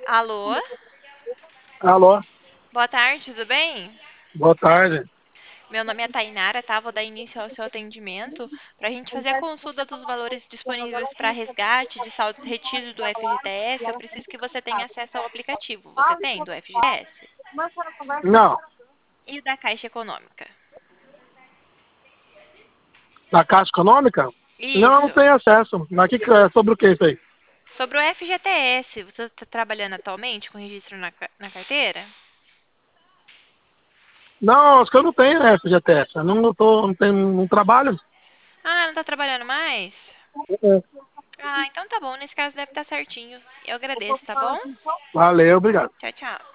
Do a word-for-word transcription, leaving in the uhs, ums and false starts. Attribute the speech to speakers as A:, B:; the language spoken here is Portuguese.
A: Alô?
B: Alô,
A: Boa tarde, tudo bem?
B: boa tarde.
A: Meu nome é Tainara, tá? Vou dar início ao seu atendimento para a gente fazer a consulta dos valores disponíveis para resgate de saldos retidos do F G T S. Eu preciso que você tenha acesso ao aplicativo. Você tem do F G T S?
B: Não,
A: E da Caixa Econômica?
B: da Caixa Econômica? Não, não
A: Isso.
B: tenho acesso. Mas que, que é sobre o que isso aí?
A: Sobre o F G T S, você está trabalhando atualmente com registro na, ca- na carteira?
B: Não, acho que eu não tenho né, F G T S. Eu não, tô, não, tenho, não trabalho.
A: Ah, não está trabalhando mais?
B: É.
A: Ah, então tá bom. Nesse caso deve estar certinho. Eu agradeço, tá bom?
B: Valeu, obrigado.
A: Tchau, tchau.